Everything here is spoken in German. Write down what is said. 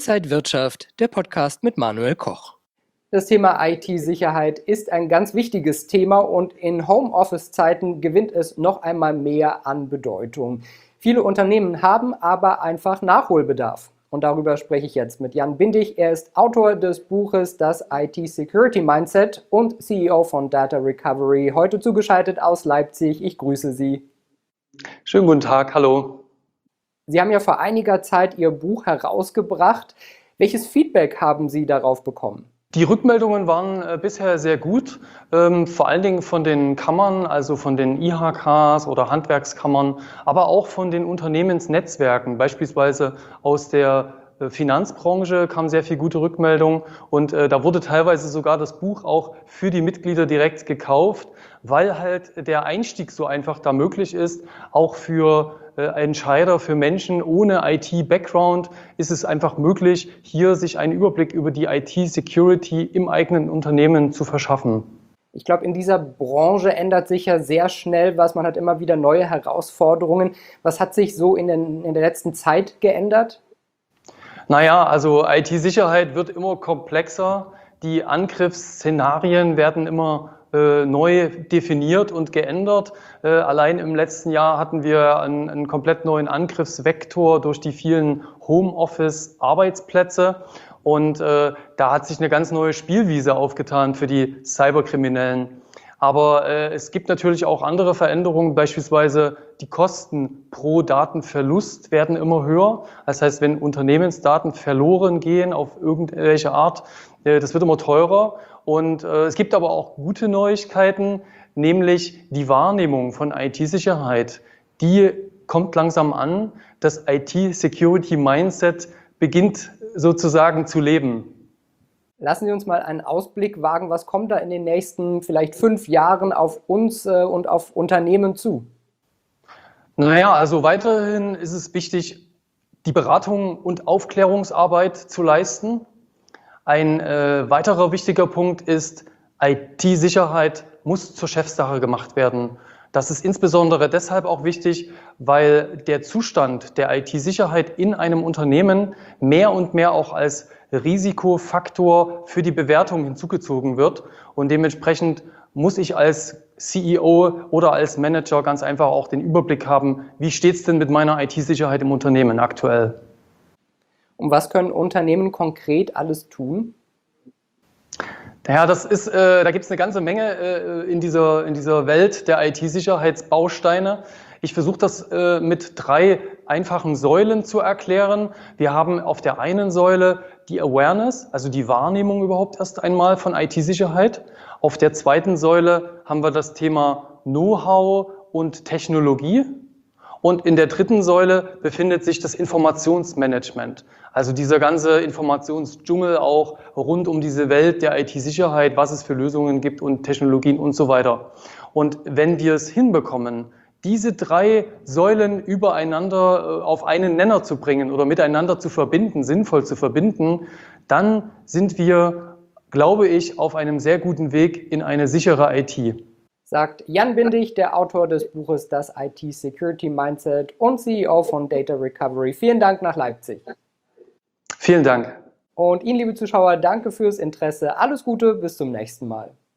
Inside Wirtschaft, der Podcast mit Manuel Koch. Das Thema IT-Sicherheit ist ein ganz wichtiges Thema und in Homeoffice-Zeiten gewinnt es noch einmal mehr an Bedeutung. Viele Unternehmen haben aber einfach Nachholbedarf. Und darüber spreche ich jetzt mit Jan Bindig. Er ist Autor des Buches Das IT-Security Mindset und CEO von Data Recovery. Heute zugeschaltet aus Leipzig. Ich grüße Sie. Schönen guten Tag, hallo. Sie haben ja vor einiger Zeit Ihr Buch herausgebracht. Welches Feedback haben Sie darauf bekommen? Die Rückmeldungen waren bisher sehr gut, vor allen Dingen von den Kammern, also von den IHKs oder Handwerkskammern, aber auch von den Unternehmensnetzwerken, beispielsweise aus der Finanzbranche kam sehr viel gute Rückmeldung und da wurde teilweise sogar das Buch auch für die Mitglieder direkt gekauft, weil halt der Einstieg so einfach da möglich ist. Auch für Entscheider, für Menschen ohne IT-Background ist es einfach möglich, hier sich einen Überblick über die IT-Security im eigenen Unternehmen zu verschaffen. Ich glaube, in dieser Branche ändert sich ja sehr schnell was. Man hat immer wieder neue Herausforderungen. Was hat sich so in der letzten Zeit geändert? Naja, also IT-Sicherheit wird immer komplexer. Die Angriffsszenarien werden immer neu definiert und geändert. Allein im letzten Jahr hatten wir einen komplett neuen Angriffsvektor durch die vielen Homeoffice-Arbeitsplätze. Und da hat sich eine ganz neue Spielwiese aufgetan für die Cyberkriminellen. Aber es gibt natürlich auch andere Veränderungen, beispielsweise die Kosten pro Datenverlust werden immer höher. Das heißt, wenn Unternehmensdaten verloren gehen auf irgendwelche Art, das wird immer teurer. Und es gibt aber auch gute Neuigkeiten, nämlich die Wahrnehmung von IT-Sicherheit. Die kommt langsam an. Das IT-Security-Mindset beginnt sozusagen zu leben. Lassen Sie uns mal einen Ausblick wagen. Was kommt da in den nächsten vielleicht 5 Jahren auf uns und auf Unternehmen zu? Naja, also weiterhin ist es wichtig, die Beratung und Aufklärungsarbeit zu leisten. Ein weiterer wichtiger Punkt ist, IT-Sicherheit muss zur Chefsache gemacht werden. Das ist insbesondere deshalb auch wichtig, weil der Zustand der IT-Sicherheit in einem Unternehmen mehr und mehr auch als Risikofaktor für die Bewertung hinzugezogen wird. Und dementsprechend muss ich als CEO oder als Manager ganz einfach auch den Überblick haben, wie steht es denn mit meiner IT-Sicherheit im Unternehmen aktuell? Und was können Unternehmen konkret alles tun? Ja, da gibt es eine ganze Menge in dieser Welt der IT-Sicherheitsbausteine. Ich versuche das mit 3 einfachen Säulen zu erklären. Wir haben auf der einen Säule die Awareness, also die Wahrnehmung überhaupt erst einmal von IT-Sicherheit. Auf der zweiten Säule haben wir das Thema Know-how und Technologie. Und in der dritten Säule befindet sich das Informationsmanagement. Also dieser ganze Informationsdschungel auch rund um diese Welt der IT-Sicherheit, was es für Lösungen gibt und Technologien und so weiter. Und wenn wir es hinbekommen, diese 3 Säulen übereinander auf einen Nenner zu bringen oder miteinander zu verbinden, sinnvoll zu verbinden, dann sind wir, glaube ich, auf einem sehr guten Weg in eine sichere IT. Sagt Jan Bindig, der Autor des Buches Das IT-Security Mindset und CEO von Data Recovery. Vielen Dank nach Leipzig. Vielen Dank. Und Ihnen, liebe Zuschauer, danke fürs Interesse. Alles Gute, bis zum nächsten Mal.